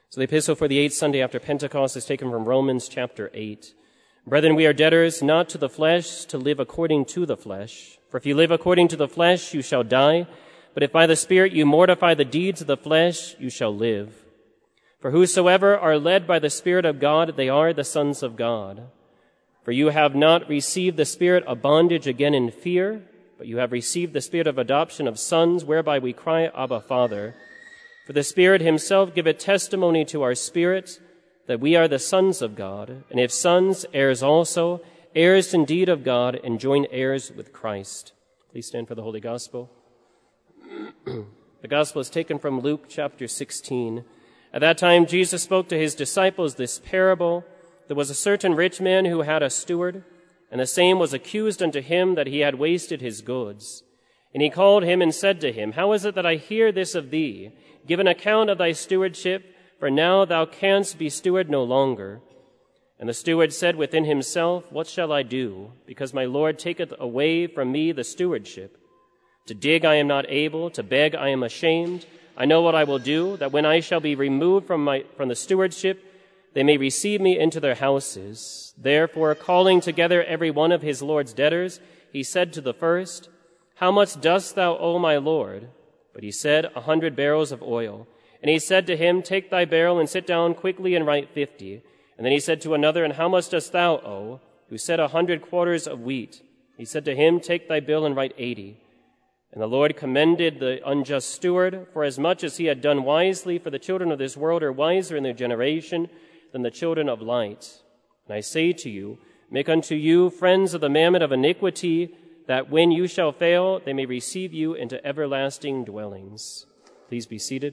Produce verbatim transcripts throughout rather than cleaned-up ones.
So the epistle for the eighth Sunday after Pentecost is taken from Romans chapter eight. Brethren, we are debtors not to the flesh to live according to the flesh. For if you live according to the flesh, you shall die. But if by the Spirit you mortify the deeds of the flesh, you shall live. For whosoever are led by the Spirit of God, they are the sons of God. For you have not received the spirit of bondage again in fear, but you have received the spirit of adoption of sons, whereby we cry, Abba, Father. For the Spirit himself giveth testimony to our spirit that we are the sons of God, and if sons, heirs also, heirs indeed of God, and joint heirs with Christ. Please stand for the Holy Gospel. The Gospel is taken from Luke chapter sixteen. At that time Jesus spoke to his disciples this parable. There was a certain rich man who had a steward, and the same was accused unto him that he had wasted his goods. And he called him and said to him, How is it that I hear this of thee? Give an account of thy stewardship, for now thou canst be steward no longer. And the steward said within himself, What shall I do? Because my Lord taketh away from me the stewardship. To dig I am not able, to beg I am ashamed. I know what I will do, that when I shall be removed from my from the stewardship, they may receive me into their houses. Therefore, calling together every one of his Lord's debtors, he said to the first, How much dost thou owe my Lord? But he said, A hundred barrels of oil. And he said to him, Take thy barrel and sit down quickly and write fifty. And then he said to another, And how much dost thou owe? Who said, A hundred quarters of wheat. He said to him, Take thy bill and write eighty. And the Lord commended the unjust steward, for as much as he had done wisely, for the children of this world are wiser in their generation than the children of light. And I say to you, Make unto you friends of the mammon of iniquity, that when you shall fail, they may receive you into everlasting dwellings. Please be seated.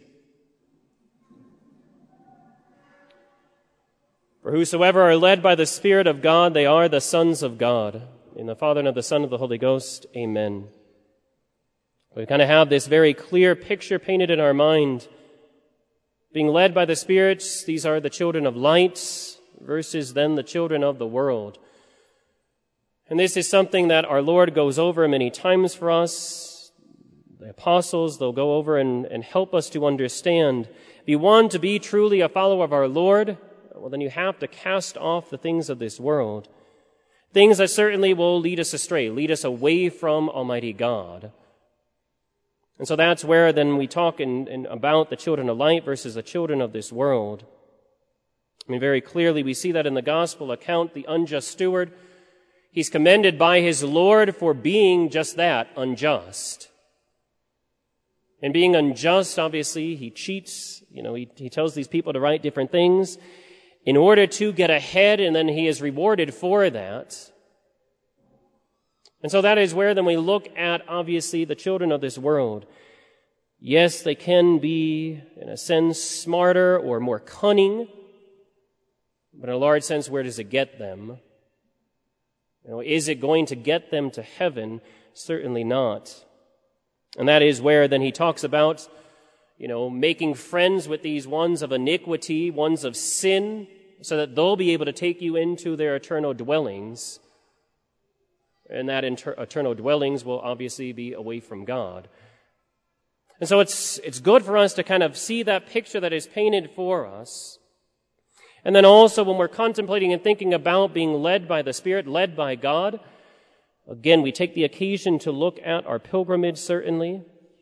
For whosoever are led by the Spirit of God, they are the sons of God. In the Father, and of the Son, and of the Holy Ghost, amen. We kind of have this very clear picture painted in our mind. Being led by the Spirit, these are the children of light, versus then the children of the world. And this is something that our Lord goes over many times for us. The apostles, they'll go over and, and help us to understand. If you want to be truly a follower of our Lord, well, then you have to cast off the things of this world. Things that certainly will lead us astray, lead us away from Almighty God. And so that's where then we talk in, in about the children of light versus the children of this world. I mean, very clearly we see that in the gospel account, the unjust steward, he's commended by his Lord for being just that, unjust. And being unjust, obviously, he cheats. You know, he, he tells these people to write different things in order to get ahead, and then he is rewarded for that. And so that is where then we look at, obviously, the children of this world. Yes, they can be, in a sense, smarter or more cunning, but in a large sense, where does it get them? You know, is it going to get them to heaven? Certainly not. And that is where then he talks about, you know, making friends with these ones of iniquity, ones of sin, so that they'll be able to take you into their eternal dwellings. And that inter- eternal dwellings will obviously be away from God. And so it's it's good for us to kind of see that picture that is painted for us. And then also when we're contemplating and thinking about being led by the Spirit, led by God, again, we take the occasion to look at our pilgrimage, certainly.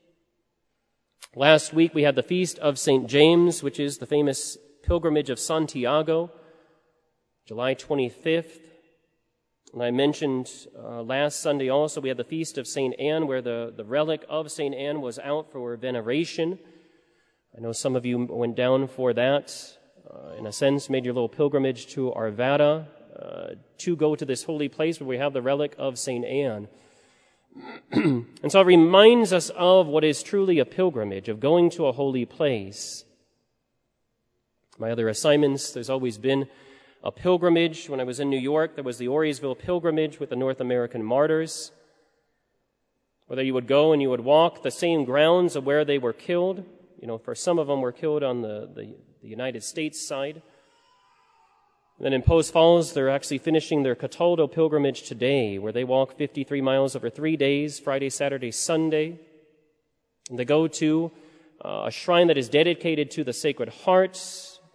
Last week we had the feast of Saint James, which is the famous pilgrimage of Santiago, July twenty-fifth. And I mentioned uh, last Sunday also we had the feast of Saint Anne, where the, the relic of Saint Anne was out for veneration. I know some of you went down for that. Uh, in a sense, made your little pilgrimage to Arvada uh, to go to this holy place where we have the relic of Saint Anne. And so it reminds us of what is truly a pilgrimage, of going to a holy place. My other assignments, there's always been a pilgrimage. When I was in New York, there was the Auriesville pilgrimage with the North American martyrs, whether you would go and you would walk the same grounds of where they were killed. You know, for some of them were killed on the, the, the United States side. And then in Post Falls, they're actually finishing their Cataldo pilgrimage today, where they walk fifty-three miles over three days, Friday, Saturday, Sunday. And they go to uh, a shrine that is dedicated to the Sacred Heart,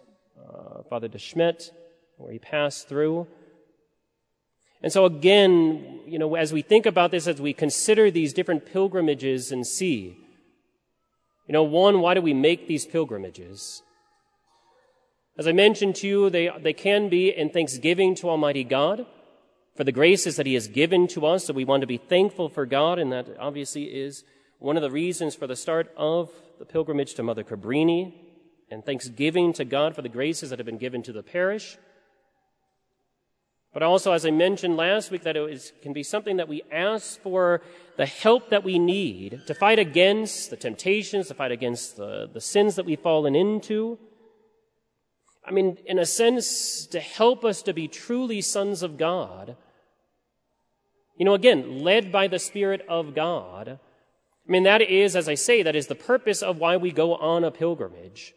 uh, Father de Schmidt, where he passed through. And so again, you know, as we think about this, as we consider these different pilgrimages and see, you know, one, why do we make these pilgrimages? As I mentioned to you, they, they can be in thanksgiving to Almighty God for the graces that He has given to us, so we want to be thankful for God, and that obviously is one of the reasons for the start of the pilgrimage to Mother Cabrini, and thanksgiving to God for the graces that have been given to the parish. But also, as I mentioned last week, that it is, can be something that we ask for the help that we need to fight against the temptations, to fight against the, the sins that we've fallen into. I mean, in a sense, to help us to be truly sons of God. You know, again, led by the Spirit of God. I mean, that is, as I say, that is the purpose of why we go on a pilgrimage.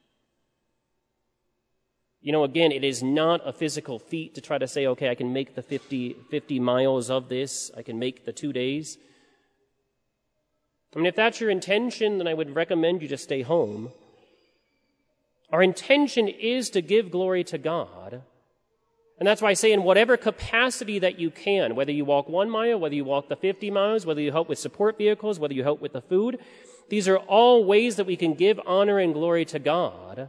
You know, again, it is not a physical feat to try to say, okay, I can make the fifty, fifty miles of this. I can make the two days. I mean, if that's your intention, then I would recommend you just stay home. Our intention is to give glory to God. And that's why I say in whatever capacity that you can, whether you walk one mile, whether you walk the fifty miles, whether you help with support vehicles, whether you help with the food, these are all ways that we can give honor and glory to God.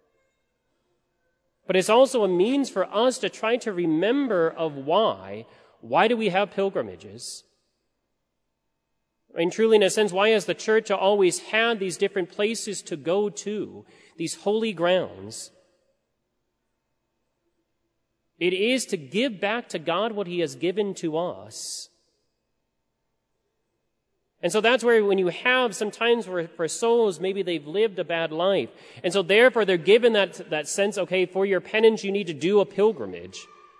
But it's also a means for us to try to remember of why. Why do we have pilgrimages? I mean, truly, in a sense, why has the church always had these different places to go to, these holy grounds? It is to give back to God what He has given to us. And so that's where when you have sometimes for, for souls, maybe they've lived a bad life. And so therefore they're given that, that sense, okay, for your penance you need to do a pilgrimage.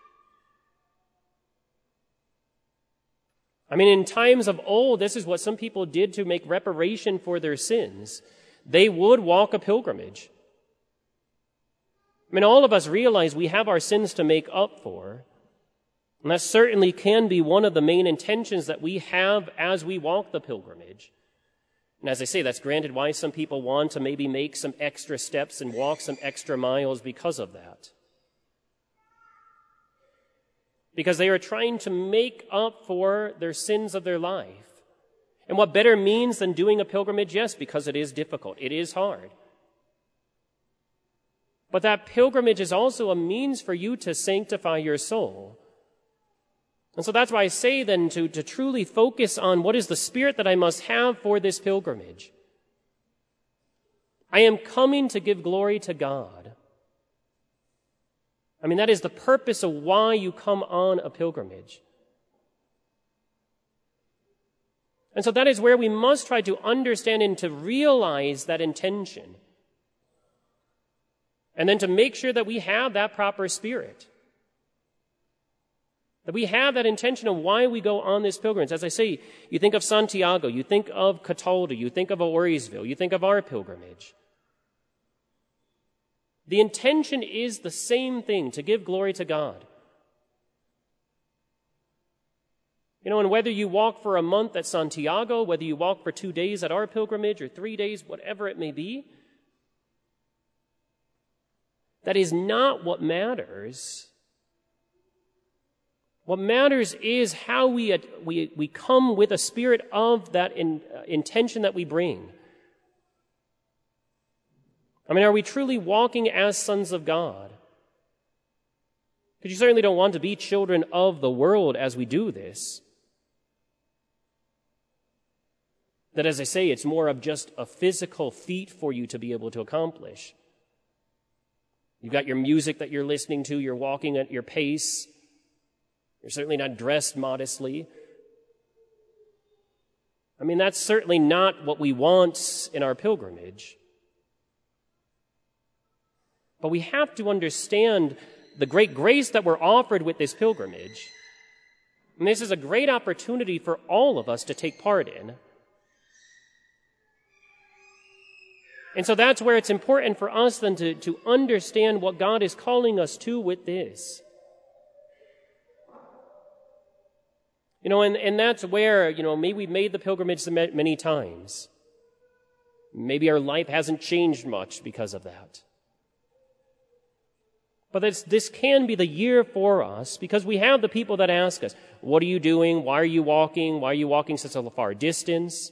I mean, in times of old, this is what some people did to make reparation for their sins. They would walk a pilgrimage. I mean, all of us realize we have our sins to make up for. And that certainly can be one of the main intentions that we have as we walk the pilgrimage. And as I say, that's granted why some people want to maybe make some extra steps and walk some extra miles because of that. Because they are trying to make up for their sins of their life. And what better means than doing a pilgrimage? Yes, because it is difficult. It is hard. But that pilgrimage is also a means for you to sanctify your soul. And so that's why I say then to, to truly focus on what is the spirit that I must have for this pilgrimage. I am coming to give glory to God. I mean, that is the purpose of why you come on a pilgrimage. And so that is where we must try to understand and to realize that intention. And then to make sure that we have that proper spirit. That we have that intention of why we go on this pilgrimage. As I say, you think of Santiago, you think of Cataldo, you think of Aurisville, you think of our pilgrimage. The intention is the same thing, to give glory to God. You know, and whether you walk for a month at Santiago, whether you walk for two days at our pilgrimage or three days, whatever it may be, that is not what matters. What matters is how we, we, we come with a spirit of that in, uh, intention that we bring. I mean, are we truly walking as sons of God? Because you certainly don't want to be children of the world as we do this. That, as I say, it's more of just a physical feat for you to be able to accomplish. You've got your music that you're listening to, you're walking at your pace. You're certainly not dressed modestly. I mean, that's certainly not what we want in our pilgrimage. But we have to understand the great grace that we're offered with this pilgrimage. And this is a great opportunity for all of us to take part in. And so that's where it's important for us then to, to understand what God is calling us to with this. You know, and, and that's where, you know, maybe we've made the pilgrimage many times. Maybe our life hasn't changed much because of that. But this, this can be the year for us because we have the people that ask us, what are you doing? Why are you walking? Why are you walking such a far distance?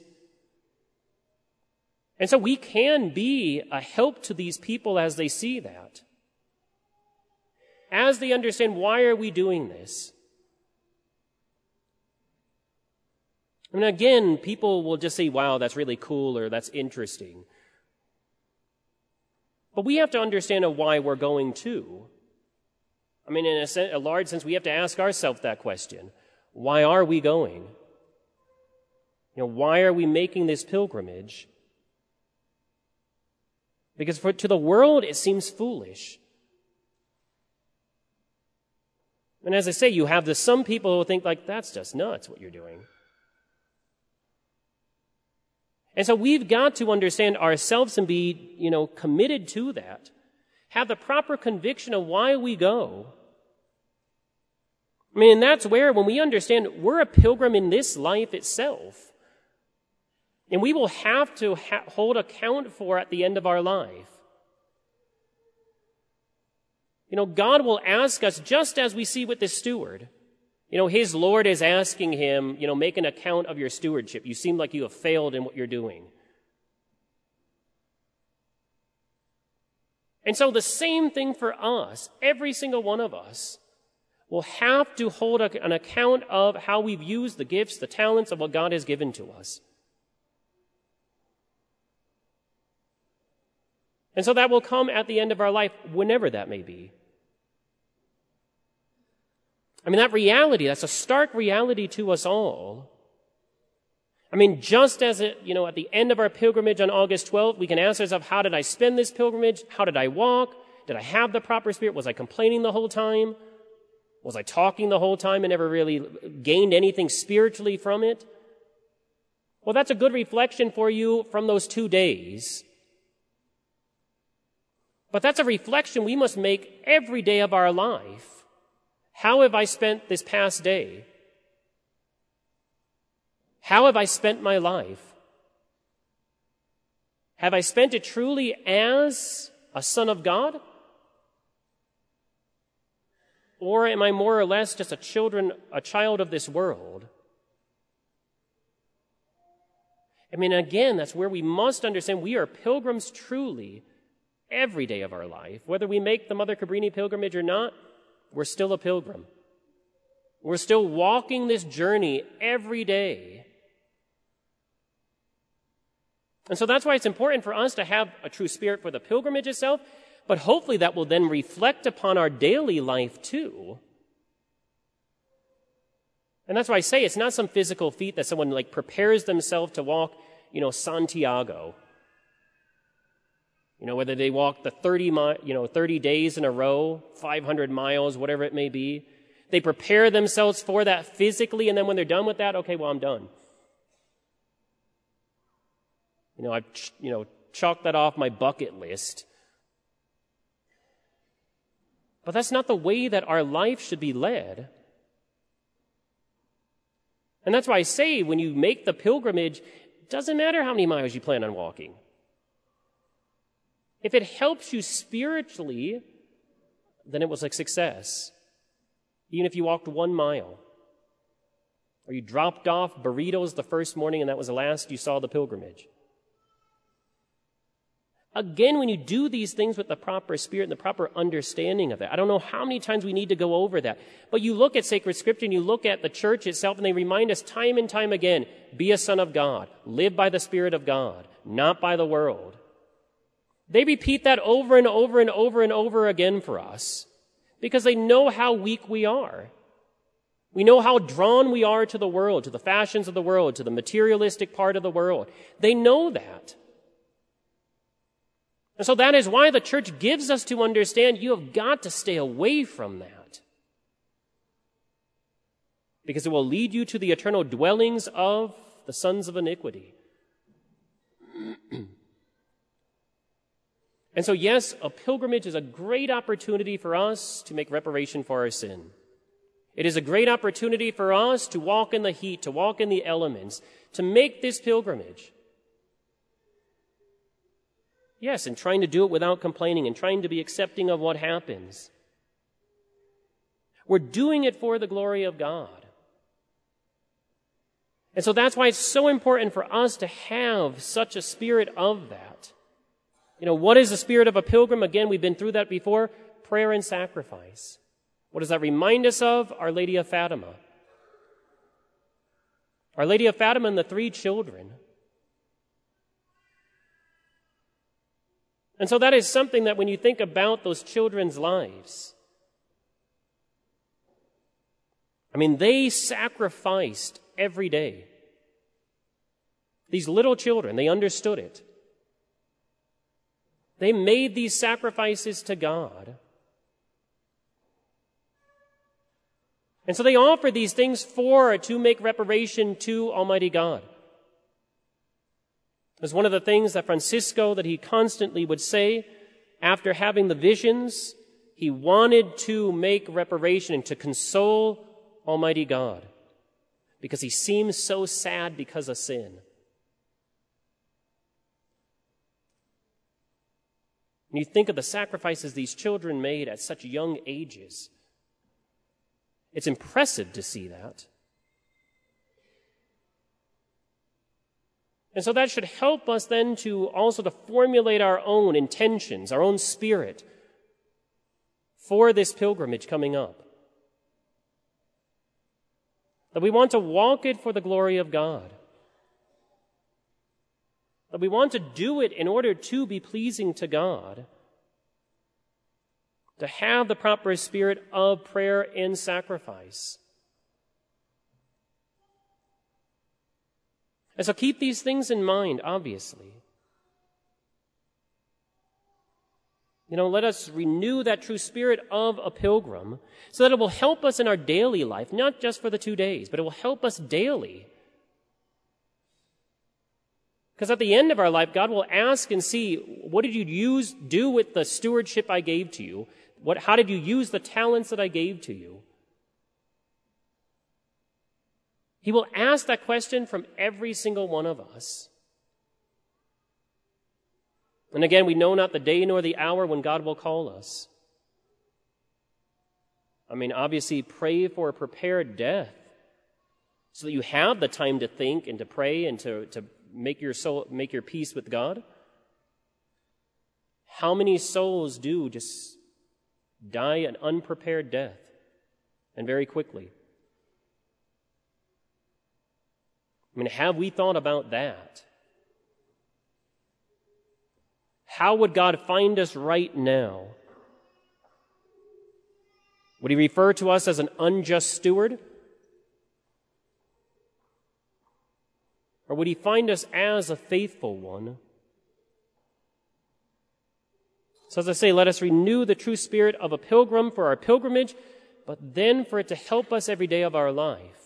And so we can be a help to these people as they see that. As they understand, why are we doing this? I mean, again, people will just say, wow, that's really cool or that's interesting. But we have to understand why we're going too. I mean, in a, sen- a large sense, we have to ask ourselves that question. Why are we going? You know, why are we making this pilgrimage? Because for, to the world, it seems foolish. And as I say, you have this, some people who think like, that's just nuts what you're doing. And so we've got to understand ourselves and be, you know, committed to that. Have the proper conviction of why we go. I mean, and that's where, when we understand we're a pilgrim in this life itself, and we will have to ha- hold account for at the end of our life. You know, God will ask us just as we see with this steward. You know, his Lord is asking him, you know, make an account of your stewardship. You seem like you have failed in what you're doing. And so the same thing for us, every single one of us will have to hold a, an account of how we've used the gifts, the talents of what God has given to us. And so that will come at the end of our life, whenever that may be. I mean, that reality, that's a stark reality to us all. I mean, just as it, you know, at the end of our pilgrimage on August twelfth, we can ask ourselves, how did I spend this pilgrimage? How did I walk? Did I have the proper spirit? Was I complaining the whole time? Was I talking the whole time and never really gained anything spiritually from it? Well, that's a good reflection for you from those two days. But that's a reflection we must make every day of our life. How have I spent this past day? How have I spent my life? Have I spent it truly as a son of God? Or am I more or less just a children, a child of this world? I mean, again, that's where we must understand we are pilgrims truly every day of our life. Whether we make the Mother Cabrini pilgrimage or not, we're still a pilgrim. We're still walking this journey every day. And so that's why it's important for us to have a true spirit for the pilgrimage itself, but hopefully that will then reflect upon our daily life too. And that's why I say it's not some physical feat that someone like prepares themselves to walk, you know, Santiago. You know, whether they walk the thirty, mi- you know, thirty days in a row, five hundred miles, whatever it may be. They prepare themselves for that physically, and then when they're done with that, okay, well, I'm done. You know, I've, ch- you know, chalked that off my bucket list. But that's not the way that our life should be led. And that's why I say when you make the pilgrimage, it doesn't matter how many miles you plan on walking. If it helps you spiritually, then it was a success. Even if you walked one mile, or you dropped off burritos the first morning and that was the last you saw the pilgrimage. Again, when you do these things with the proper spirit and the proper understanding of it, I don't know how many times we need to go over that, but you look at sacred scripture and you look at the church itself and they remind us time and time again, be a son of God, live by the Spirit of God, not by the world. They repeat that over and over and over and over again for us because they know how weak we are. We know how drawn we are to the world, to the fashions of the world, to the materialistic part of the world. They know that. And so that is why the church gives us to understand you have got to stay away from that. Because it will lead you to the eternal dwellings of the sons of iniquity. And so, yes, a pilgrimage is a great opportunity for us to make reparation for our sin. It is a great opportunity for us to walk in the heat, to walk in the elements, to make this pilgrimage. Yes, and trying to do it without complaining and trying to be accepting of what happens. We're doing it for the glory of God. And so that's why it's so important for us to have such a spirit of that. You know, what is the spirit of a pilgrim? Again, we've been through that before. Prayer and sacrifice. What does that remind us of? Our Lady of Fatima. Our Lady of Fatima and the three children. And so that is something that when you think about those children's lives, I mean, they sacrificed every day. These little children, they understood it. They made these sacrifices to God. And so they offer these things for, to make reparation to Almighty God. It was one of the things that Francisco, that he constantly would say after having the visions. He wanted to make reparation and to console Almighty God because he seems so sad because of sin. When you think of the sacrifices these children made at such young ages, it's impressive to see that. And so that should help us then to also to formulate our own intentions, our own spirit for this pilgrimage coming up. That we want to walk it for the glory of God. That we want to do it in order to be pleasing to God. To have the proper spirit of prayer and sacrifice. And so keep these things in mind, obviously. You know, let us renew that true spirit of a pilgrim so that it will help us in our daily life, not just for the two days, but it will help us daily. Because at the end of our life, God will ask and see, what did you use, do with the stewardship I gave to you? What, how did you use the talents that I gave to you? He will ask that question from every single one of us. And again, we know not the day nor the hour when God will call us. I mean, obviously, pray for a prepared death so that you have the time to think and to pray and to, to make your soul, make your peace with God. How many souls do just die an unprepared death, and very quickly? I mean, have we thought about that? How would God find us right now? Would he refer to us as an unjust steward? Or would he find us as a faithful one? So as I say, let us renew the true spirit of a pilgrim for our pilgrimage, but then for it to help us every day of our life.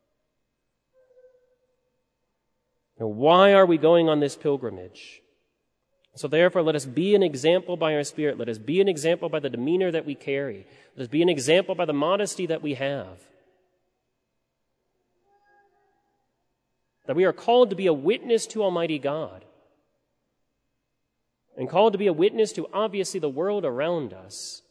Now, why are we going on this pilgrimage? So therefore, let us be an example by our spirit. Let us be an example by the demeanor that we carry. Let us be an example by the modesty that we have. That we are called to be a witness to Almighty God. And called to be a witness to, obviously, the world around us.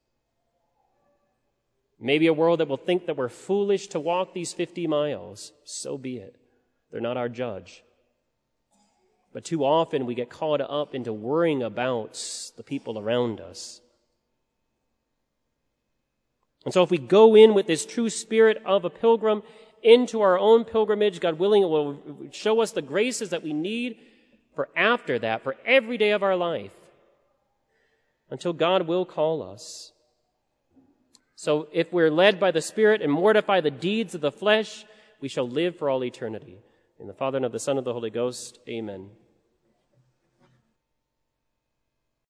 Maybe a world that will think that we're foolish to walk these fifty miles. So be it. They're not our judge. But too often we get caught up into worrying about the people around us. And so if we go in with this true spirit of a pilgrim into our own pilgrimage, God willing, it will show us the graces that we need for after that, for every day of our life, until God will call us. So if we're led by the Spirit and mortify the deeds of the flesh, we shall live for all eternity. In the Father, and of the Son, and of the Holy Ghost, amen.